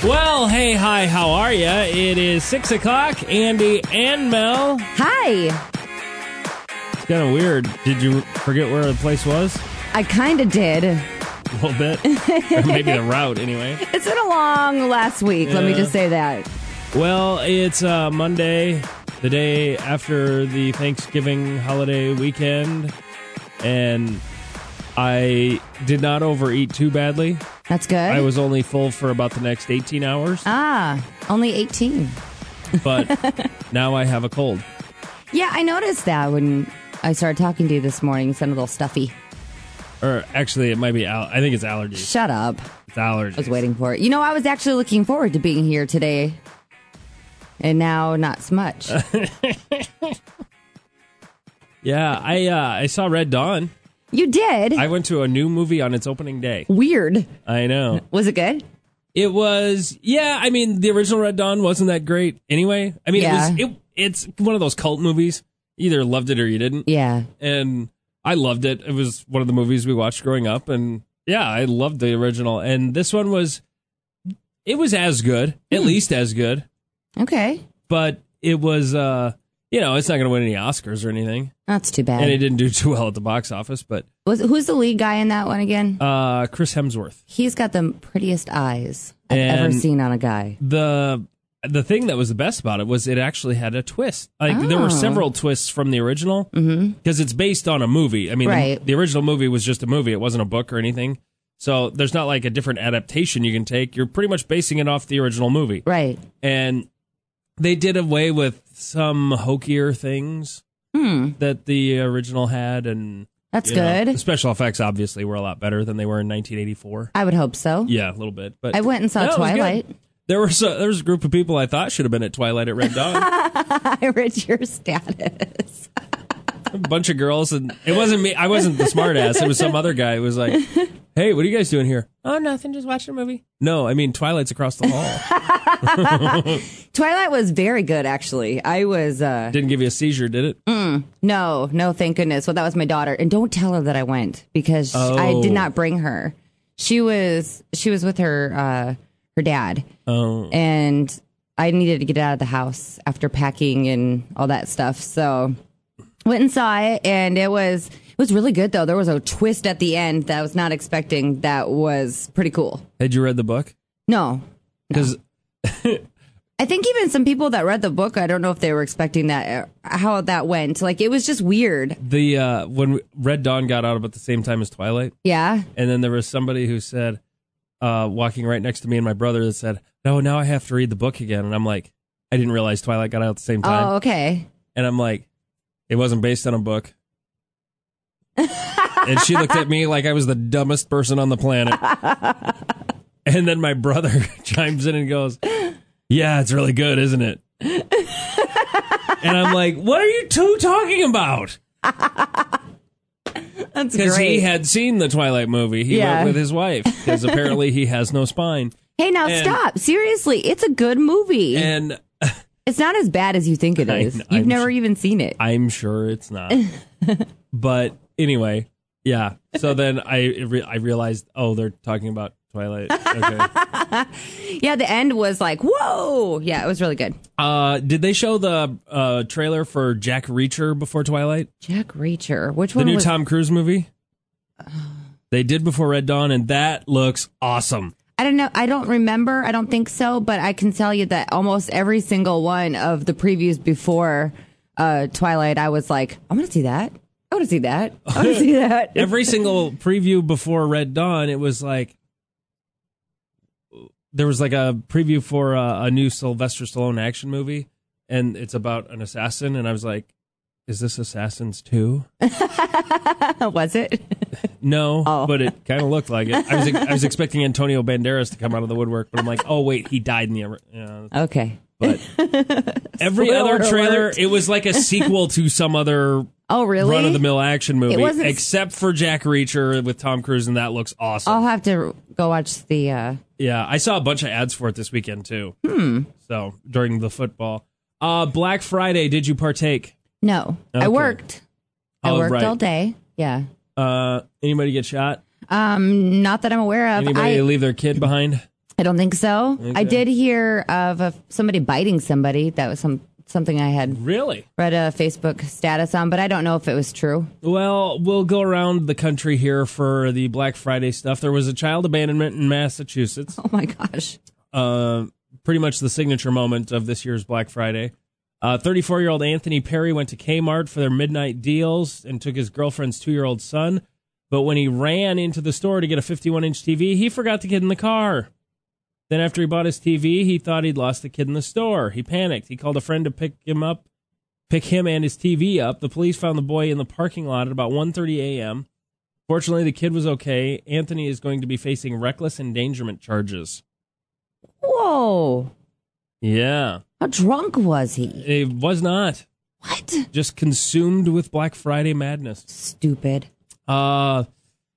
Well, hey, hi, how are ya? It is 6 o'clock. Andy and Mel. Hi. It's kind of weird. Did you forget where the place was? I kind of did. A little bit. Or maybe the route, anyway. It's been a long last week. Let me just say that. Well, it's Monday, the day after the Thanksgiving holiday weekend, and I did not overeat too badly. That's good. I was only full for about the next 18 hours. Only 18. But now I have a cold. Yeah, I noticed that when I started talking to you this morning. You sounded a little stuffy. Or actually, it might be, I think it's allergies. Shut up. It's allergies. I was waiting for it. You know, I was actually looking forward to being here today. And now, not so much. Yeah, I saw Red Dawn. You did? I went to a new movie on its opening day. Weird. I know. Was it good? It was, yeah, I mean, the original Red Dawn wasn't that great anyway. I mean, Yeah. it's one of those cult movies. You either loved it or you didn't. Yeah. And I loved it. It was one of the movies we watched growing up. And yeah, I loved the original. And this one was as good, at least as good. Okay. But it was, it's not going to win any Oscars or anything. That's too bad. And it didn't do too well at the box office, but... Who's the lead guy in that one again? Chris Hemsworth. He's got the prettiest eyes I've ever seen on a guy. The thing that was the best about it was it actually had a twist. There were several twists from the original, because it's based on a movie. I mean, Right. the original movie was just a movie. It wasn't a book or anything. So there's not like a different adaptation you can take. You're pretty much basing it off the original movie. Right. And they did away with some hokier things that the original had, and That's you know, good. the special effects obviously were a lot better than they were in 1984. I would hope so. Yeah, a little bit. But I went and saw no, it was Twilight. good. There was a group of people I thought should have been at Twilight at Red Dawn. I read your status. A bunch of girls, and it wasn't me. I wasn't the smart ass. It was some other guy who was like, "Hey, what are you guys doing here?" "Oh, nothing, just watching a movie." No, I mean Twilight's across the hall. Twilight was very good, actually. I was Didn't give you a seizure, did it? no, thank goodness. Well, that was my daughter, and don't tell her that I went because I did not bring her. She was with her dad, and I needed to get out of the house after packing and all that stuff. So went and saw it, and it was really good though. There was a twist at the end that I was not expecting. That was pretty cool. Had you read the book? No. Because I think even some people that read the book, I don't know if they were expecting that, how that went. Like, it was just weird. when Red Dawn got out about the same time as Twilight, Yeah. and then there was somebody who said, walking right next to me and my brother, that said, "No, now I have to read the book again." And I'm like, I didn't realize Twilight got out at the same time. Oh, okay. And I'm like, it wasn't based on a book. And she looked at me like I was the dumbest person on the planet. And then my brother chimes in and goes, "Yeah, it's really good, isn't it?" And I'm like, what are you two talking about? That's Because great. he had seen the Twilight movie. He went with his wife, because apparently he has no spine. Hey, now stop. Seriously, it's a good movie. And It's not as bad as you think it is. You've never even seen it. I'm sure it's not. But anyway, yeah. So then I realized, they're talking about Twilight. Okay. Yeah, the end was like, whoa. Yeah, it was really good. Did they show the trailer for Jack Reacher before Twilight? Jack Reacher. Which The one new was Tom Cruise movie? They did before Red Dawn, and that looks awesome. I don't know. I don't remember. I don't think so. But I can tell you that almost every single one of the previews before Twilight, I was like, I want to see that. I want to see that. I want to see that. Every single preview before Red Dawn, it was like, there was like a preview for a new Sylvester Stallone action movie, and it's about an assassin, and I was like, is this Assassins 2? Was it? No, but it kind of looked like it. I was expecting Antonio Banderas to come out of the woodwork, but I'm like, oh wait, he died in the. Okay. But every other trailer, it was like a sequel to some other really? run-of-the-mill action movie, wasn't except for Jack Reacher with Tom Cruise, and that looks awesome. I'll have to go watch the. Yeah, I saw a bunch of ads for it this weekend too. So during the football, Black Friday, did you partake? No, Okay. I worked. I worked all day. Yeah. Anybody get shot? Not that I'm aware of. Anybody leave their kid behind? I don't think so. Okay. I did hear of somebody biting somebody. That was something I had Really read a Facebook status on, but I don't know if it was true. Well, we'll go around the country here for the Black Friday stuff. There was a child abandonment in Massachusetts. Oh my gosh. Pretty much the signature moment of this year's Black Friday. 34-year-old Anthony Perry went to Kmart for their midnight deals and took his girlfriend's 2-year-old son. But when he ran into the store to get a 51-inch TV, he forgot the kid in the car. Then after he bought his TV, he thought he'd lost the kid in the store. He panicked. He called a friend to pick him and his TV up. The police found the boy in the parking lot at about 1:30 a.m. Fortunately, the kid was okay. Anthony is going to be facing reckless endangerment charges. Whoa. Yeah. How drunk was he? It was not. What? Just consumed with Black Friday madness. Stupid. There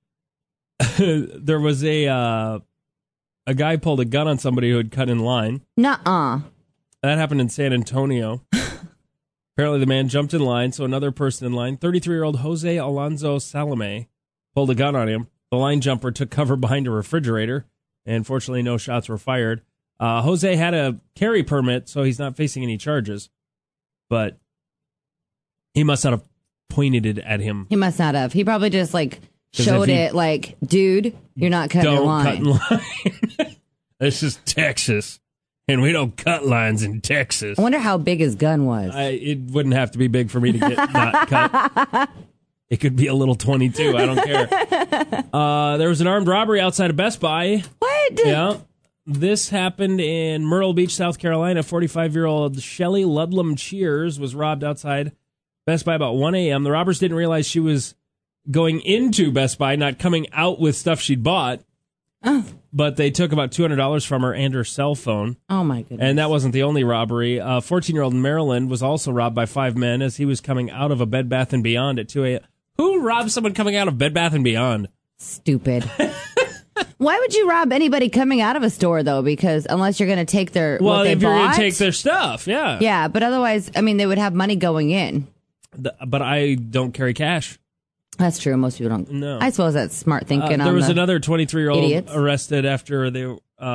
was a guy pulled a gun on somebody who had cut in line. Nuh-uh. That happened in San Antonio. Apparently the man jumped in line, so another person in line, 33-year-old Jose Alonso Salome, pulled a gun on him. The line jumper took cover behind a refrigerator, and fortunately no shots were fired. Jose had a carry permit, so he's not facing any charges. But he must not have pointed it at him. He must not have. He probably just showed it like, dude, you're not cutting the line. Don't cut in line. This is Texas, and we don't cut lines in Texas. I wonder how big his gun was. It wouldn't have to be big for me to get not cut. It could be a little 22. I don't care. There was an armed robbery outside of Best Buy. What? Yeah. This happened in Myrtle Beach, South Carolina. 45-year-old Shelly Ludlam Cheers was robbed outside Best Buy about 1 a.m. The robbers didn't realize she was going into Best Buy, not coming out with stuff she'd bought. Oh. But they took about $200 from her and her cell phone. Oh, my goodness. And that wasn't the only robbery. 14-year-old Maryland was also robbed by 5 men as he was coming out of a Bed Bath & Beyond at 2 a.m. Who robs someone coming out of Bed Bath & Beyond? Stupid. Why would you rob anybody coming out of a store, though? Because unless you're going to take their what they if you're going bought. to take their stuff, yeah. Yeah, but otherwise, I mean, they would have money going in. But I don't carry cash. That's true. Most people don't. No. I suppose that's smart thinking. There was another 23-year-old idiots. arrested after they.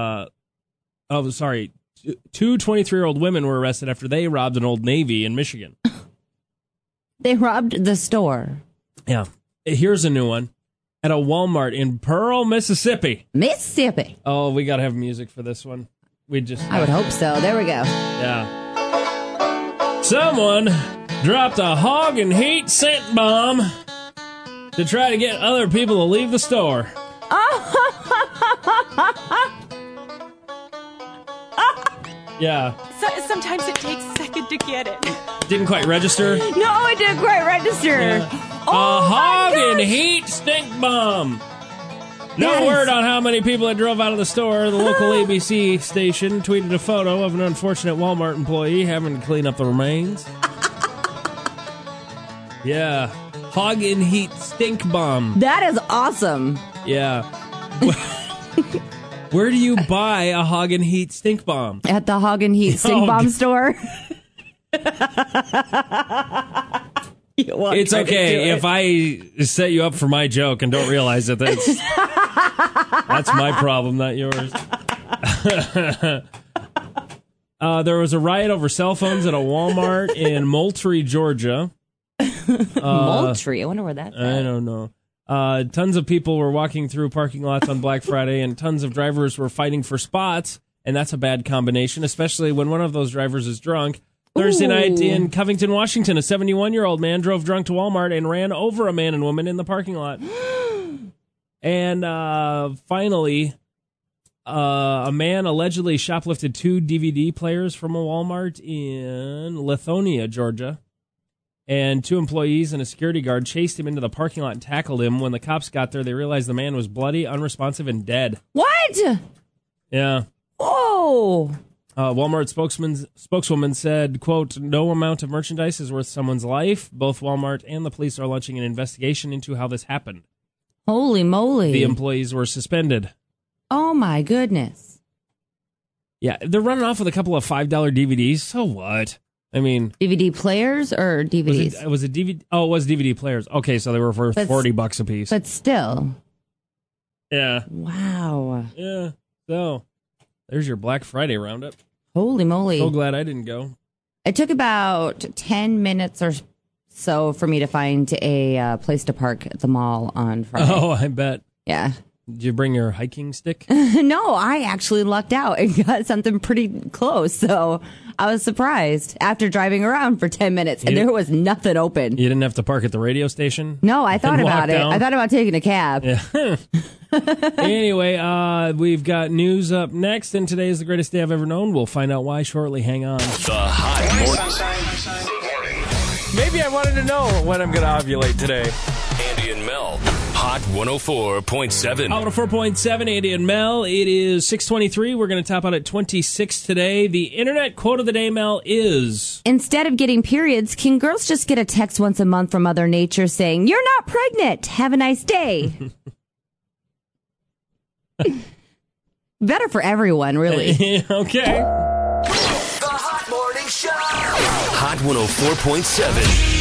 Two 23-year-old women were arrested after they robbed an Old Navy in Michigan. They robbed the store. Yeah. Here's a new one. At a Walmart in Pearl, Mississippi. Mississippi. Oh, we got to have music for this one. I would hope so. There we go. Yeah. Someone dropped a hog and heat scent bomb to try to get other people to leave the store. Yeah. So, sometimes it takes a second to get it. Didn't quite register. No, it didn't quite register. Yeah. Oh, a hog my and gosh. heat stink bomb. No That is- word on how many people that drove out of the store. The local ABC station tweeted a photo of an unfortunate Walmart employee having to clean up the remains. Yeah. Hog and heat stink bomb. That is awesome. Yeah. Where do you buy a hog and heat stink bomb? At the Hog and Heat Stink Oh, Bomb God. store. It's okay if I set you up for my joke and don't realize that that's my problem, not yours. There was a riot over cell phones at a Walmart in Moultrie, Georgia. Moultrie. I wonder where that's at. I don't know. Tons of people were walking through parking lots on Black Friday, and tons of drivers were fighting for spots, and that's a bad combination, especially when one of those drivers is drunk. Thursday night in Covington, Washington, a 71-year-old man drove drunk to Walmart and ran over a man and woman in the parking lot. And finally, a man allegedly shoplifted 2 DVD players from a Walmart in Lithonia, Georgia. And 2 employees and a security guard chased him into the parking lot and tackled him. When the cops got there, they realized the man was bloody, unresponsive, and dead. What? Yeah. Whoa. Walmart spokeswoman said, quote, "No amount of merchandise is worth someone's life. Both Walmart and the police are launching an investigation into how this happened." Holy moly. The employees were suspended. Oh, my goodness. Yeah, they're running off with a couple of $5 DVDs. So what? I mean, DVD players or DVDs? was it DVD? Oh, it was DVD players. Okay, so they were for $40 a piece. But still. Yeah. Wow. Yeah. So There's your Black Friday roundup. Holy moly. So glad I didn't go. It took about 10 minutes or so for me to find a place to park at the mall on Friday. Oh, I bet. Yeah. Did you bring your hiking stick? No, I actually lucked out and got something pretty close. So I was surprised after driving around for 10 minutes and there was nothing open. You didn't have to park at the radio station? No, I thought And about walk it. down? I thought about taking a cab. Yeah. Anyway, we've got news up next, and today is the greatest day I've ever known. We'll find out why shortly. Hang on. The Hot Morning. Maybe I wanted to know when I'm going to ovulate today. Andy and Mel. Hot 104.7. Hot 104.7, Andy and Mel. It is 6:23. We're going to top out at 26 today. The internet quote of the day, Mel, is... Instead of getting periods, can girls just get a text once a month from Mother Nature saying, "You're not pregnant. Have a nice day." Better for everyone, really. Okay. The Hot Morning Show. Hot 104.7.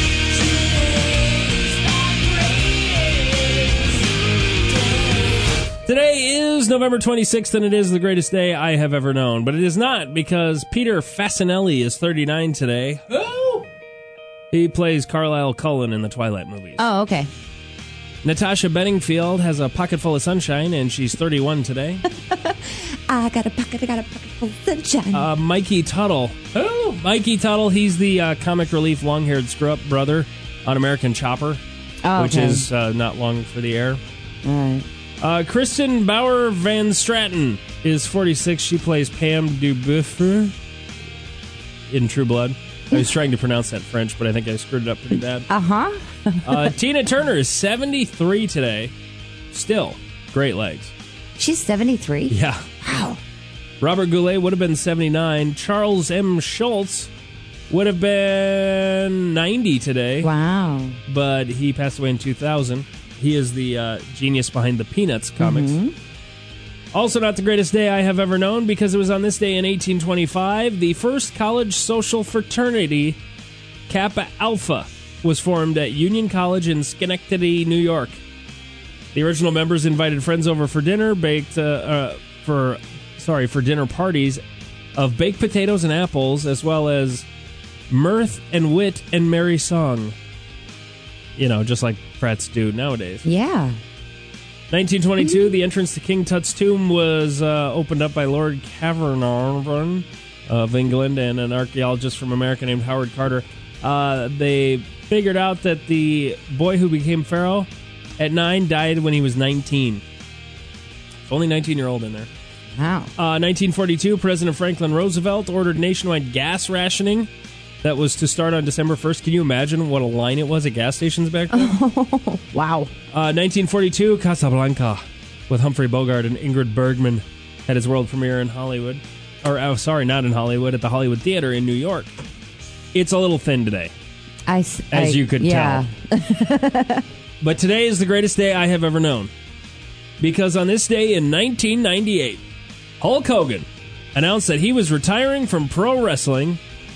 Today is November 26th, and it is the greatest day I have ever known. But it is not, because Peter Fasinelli is 39 today. Oh! He plays Carlisle Cullen in the Twilight movies. Oh, okay. Natasha Bedingfield has a pocket full of sunshine, and she's 31 today. I got a pocket full of sunshine. Mikey Tuttle. Oh! Mikey Tuttle, he's the comic relief long-haired screw-up brother on American Chopper, which is not long for the air. All right. Kristen Bauer Van Straten is 46. She plays Pam Dubuffet in True Blood. I was trying to pronounce that French, but I think I screwed it up pretty bad. Tina Turner is 73 today. Still, great legs. She's 73? Yeah. Wow. Robert Goulet would have been 79. Charles M. Schultz would have been 90 today. Wow. But he passed away in 2000. He is the genius behind the Peanuts comics. Mm-hmm. Also not the greatest day I have ever known, because it was on this day in 1825, the first college social fraternity, Kappa Alpha, was formed at Union College in Schenectady, New York. The original members invited friends over for dinner, for dinner parties of baked potatoes and apples, as well as mirth and wit and merry song. You know, just like frats do nowadays. Yeah. 1922, the entrance to King Tut's tomb was opened up by Lord Carnarvon of England and an archaeologist from America named Howard Carter. They figured out that the boy who became pharaoh at 9 died when he was 19. Only 19-year-old in there. Wow. 1942, President Franklin Roosevelt ordered nationwide gas rationing. That was to start on December 1st. Can you imagine what a line it was at gas stations back then? Oh, wow. 1942, Casablanca, with Humphrey Bogart and Ingrid Bergman, had its world premiere in Hollywood. Not in Hollywood, at the Hollywood Theater in New York. It's a little thin today, as you could tell. But today is the greatest day I have ever known. Because on this day in 1998, Hulk Hogan announced that he was retiring from pro wrestling.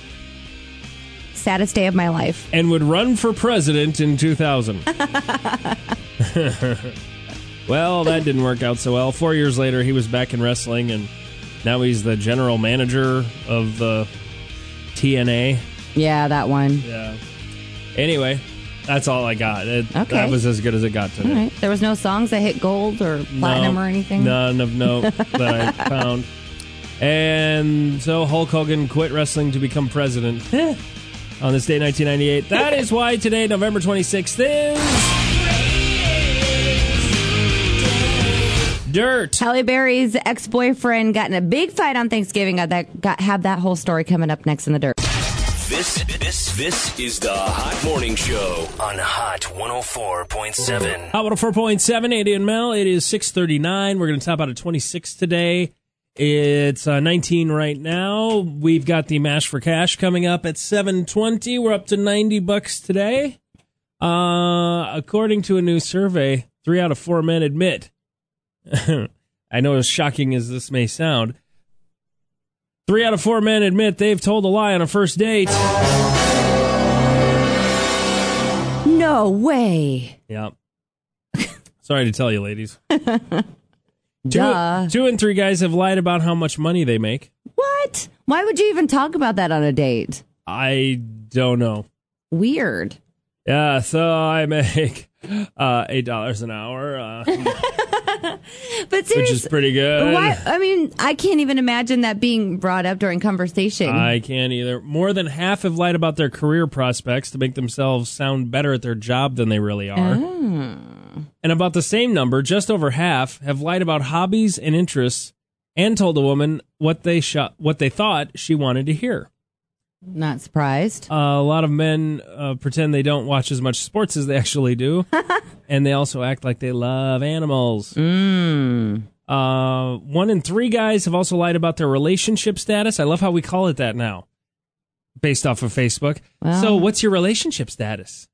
Saddest day of my life. And would run for president in 2000. Well, that didn't work out so well. 4 years later, he was back in wrestling, and now he's the general manager of the TNA. Yeah, that one. Yeah. Anyway, that's all I got. That was as good as it got today. All right. There was no songs that hit gold or platinum or anything? None of note that I found. And so Hulk Hogan quit wrestling to become president. On this day, 1998. That is why today, November 26th, is Dirt. Halle Berry's ex-boyfriend got in a big fight on Thanksgiving. Have that whole story coming up next in the Dirt. This is the Hot Morning Show on Hot 104.7. Hot 104.7, Andy and Mel. It is 6:39. We're going to top out at 26 today. It's 19 right now. We've got the Mash for Cash coming up at 7:20. We're up to $90 today. According to a new survey, 3 out of 4 men admit. I know, as shocking as this may sound, 3 out of 4 men admit they've told a lie on a first date. No way. Yep. Sorry to tell you, ladies. Duh. 2 and 3 guys have lied about how much money they make. What? Why would you even talk about that on a date? I don't know. Weird. Yeah, so I make $8 an hour, But seriously, which is pretty good. Why? I mean, I can't even imagine that being brought up during conversation. I can't either. More than half have lied about their career prospects to make themselves sound better at their job than they really are. Oh. And about the same number, just over half, have lied about hobbies and interests and told a woman what they thought she wanted to hear. Not surprised. A lot of men pretend they don't watch as much sports as they actually do. And they also act like they love animals. 1 in 3 guys have also lied about their relationship status. I love how we call it that now, based off of Facebook. Well, So what's your relationship status?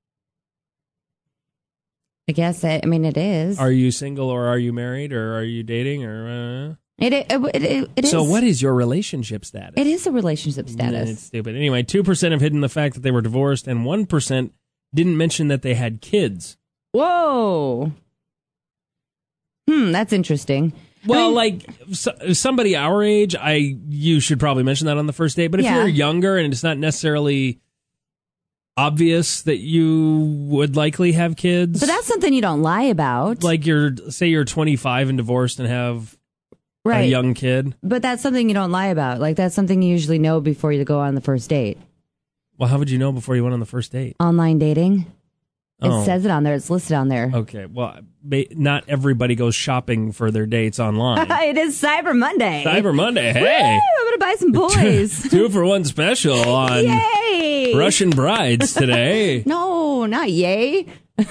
I guess it is. Are you single or are you married or are you dating or... It is. So what is your relationship status? It is a relationship status. It's stupid. Anyway, 2% have hidden the fact that they were divorced, and 1% didn't mention that they had kids. Whoa. That's interesting. Well, somebody our age, you should probably mention that on the first date. But if Yeah. you're younger and it's not necessarily obvious that you would likely have kids, But that's something you don't lie about. like say you're 25 and divorced and have right. a young kid. But that's something you don't lie about. Like, that's something you usually know before you go on the first date. Well, how would you know before you went on the first date? Online dating. Oh. It says it on there. It's listed on there. Okay, well, not everybody goes shopping for their dates online. It is Cyber Monday. Cyber Monday, Woo! hey! I'm going to buy some boys. 2 for 1 special on Yay! Russian brides today. No, not yay.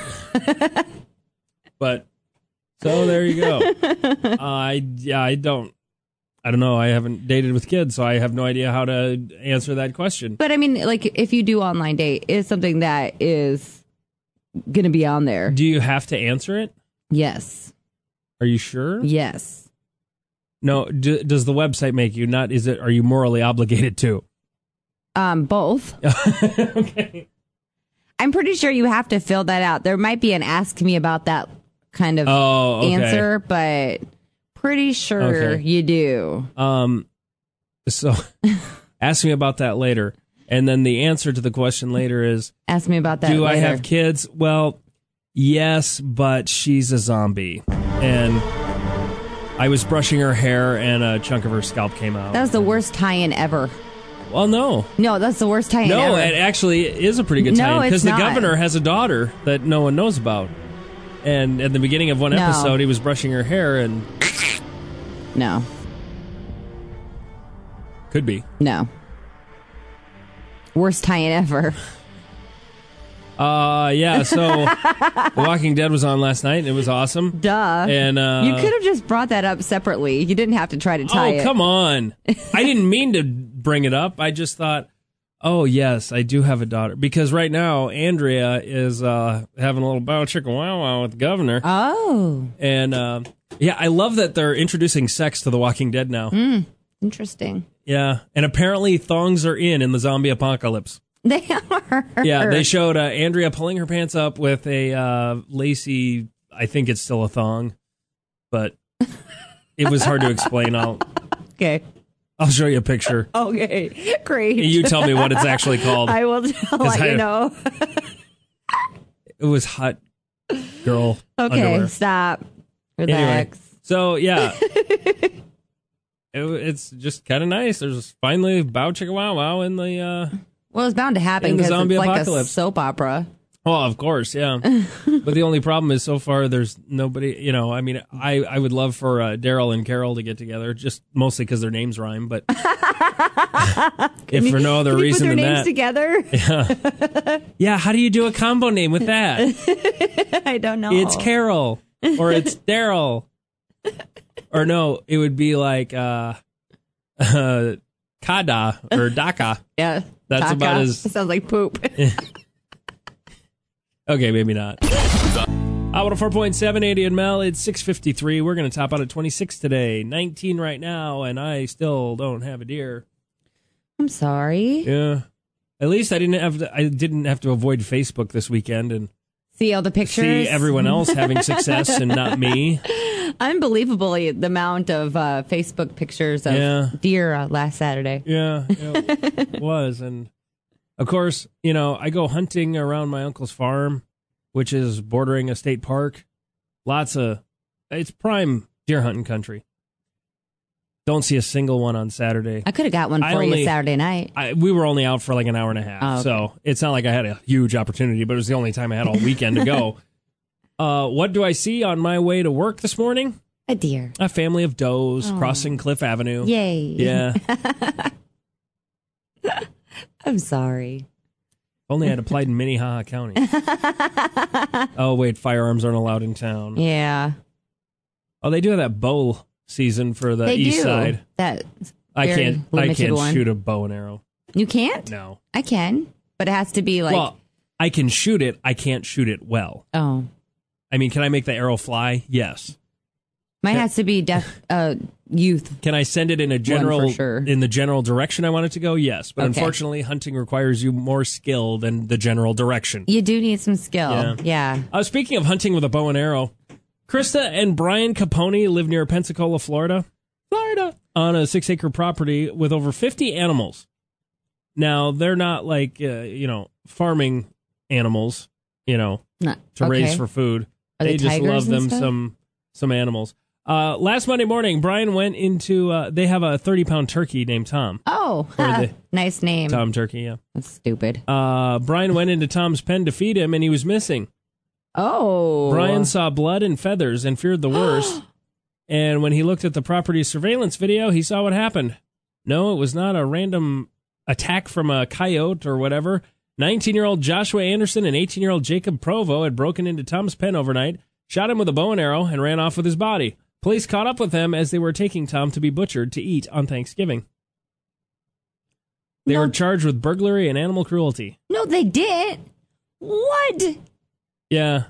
But so there you go. I don't know. I haven't dated with kids, so I have no idea how to answer that question. But I mean, like, if you do online date, it's something that is going to be on there. Do you have to answer it? Yes. Are you sure? Yes. No. Does the website make you not? Are you morally obligated to? Both. Okay. I'm pretty sure you have to fill that out. There might be an ask me about that kind of okay. answer, but pretty sure Okay. you do. So ask me about that later. And then the answer to the question later is, Ask me about that do I later. have kids? Well, yes, but she's a zombie. And I was brushing her hair and a chunk of her scalp came out. That was the worst tie-in ever. Well, no. No, that's the worst tie-in No, ever. it actually is a pretty good No, tie-in. it's Because the not. governor has a daughter that no one knows about. And at the beginning of one No. episode, he was brushing her hair and... No. Could be. No. Worst tie-in ever. Yeah, so The Walking Dead was on last night, and it was awesome. Duh. And you could have just brought that up separately. You didn't have to try to tie it. Oh, come on. I didn't mean to bring it up. I just thought, oh, yes, I do have a daughter. Because right now, Andrea is having a little bow chicka wow wow with the governor. Oh. And, yeah, I love that they're introducing sex to The Walking Dead now. Interesting. Yeah, and apparently thongs are in the zombie apocalypse. They are. Yeah, they showed Andrea pulling her pants up with a lacy, I think it's still a thong, but it was hard to explain. Okay. I'll show you a picture. Okay. Great. You tell me what it's actually called. I will let you know. It was hot girl Okay. underwear. Stop. Anyway, Relax. so yeah. It's just kind of nice. There's finally bow chicka wow wow in the... Well, it's bound to happen in the because zombie it's like apocalypse. a soap opera. Oh, of course, yeah. But the only problem is so far there's nobody, I mean, I would love for Daryl and Carol to get together, just mostly because their names rhyme, but if for no other Can you reason put their than names that. together? Yeah, how do you do a combo name with that? I don't know. It's Carol or it's Daryl. Or no, it would be like Kada or Daka. Yeah. That's Taka. about as... It sounds like poop. Okay, maybe not. 104.7, 80 and Mel. It's 6:53. We're going to top out at 26 today. 19 right now, and I still don't have a deer. I'm sorry. Yeah. At least I didn't have to avoid Facebook this weekend and See all the pictures? See everyone else having success and not me. Unbelievably, the amount of Facebook pictures of deer last Saturday. Yeah, it was. And, of course, I go hunting around my uncle's farm, which is bordering a state park. It's prime deer hunting country. Don't see a single one on Saturday. I could have got one for you Saturday night. We were only out for like an hour and a half, okay. So it's not like I had a huge opportunity, but it was the only time I had all weekend to go. What do I see on my way to work this morning? A deer. A family of does crossing Cliff Avenue. Yay. Yeah. I'm sorry. Only I'd applied in Minnehaha County. Oh, wait, firearms aren't allowed in town. Yeah. Oh, they do have that bow season for the east side. I can't shoot a bow and arrow. You can't? No. I can, but it has to be like... Well, I can shoot it. I can't shoot it well. Oh. I mean, can I make the arrow fly? Yes. Mine has to be youth. Can I send it in in the general direction I want it to go? Yes. But unfortunately, hunting requires you more skill than the general direction. You do need some skill. Yeah. Speaking of hunting with a bow and arrow, Krista and Brian Capone live near Pensacola, Florida, on a 6-acre property with over 50 animals. Now, they're not like, farming animals, to raise for food. They just love them some animals. Last Monday morning, Brian went into, they have a 30-pound turkey named Tom. Oh, nice name. Tom Turkey, yeah. That's stupid. Brian went into Tom's pen to feed him, and he was missing. Oh. Brian saw blood and feathers and feared the worst. And when he looked at the property's surveillance video, he saw what happened. No, it was not a random attack from a coyote or whatever. 19-year-old Joshua Anderson and 18-year-old Jacob Provo had broken into Tom's pen overnight, shot him with a bow and arrow, and ran off with his body. Police caught up with them as they were taking Tom to be butchered to eat on Thanksgiving. They were charged with burglary and animal cruelty. No, they didn't. What? Yeah.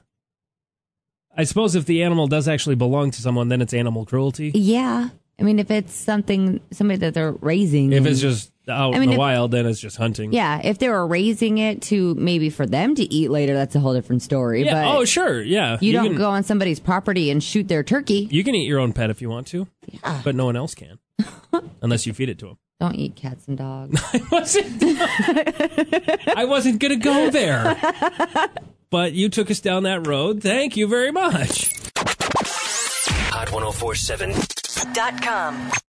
I suppose if the animal does actually belong to someone, then it's animal cruelty. Yeah. I mean, if it's somebody that they're raising. If it's just out in the wild, then it's just hunting. Yeah. If they were raising it to maybe for them to eat later, that's a whole different story. Yeah. But sure. Yeah. You don't go on somebody's property and shoot their turkey. You can eat your own pet if you want to. Yeah. But no one else can. Unless you feed it to them. Don't eat cats and dogs. I wasn't going to go there. But you took us down that road. Thank you very much. Hot1047.com.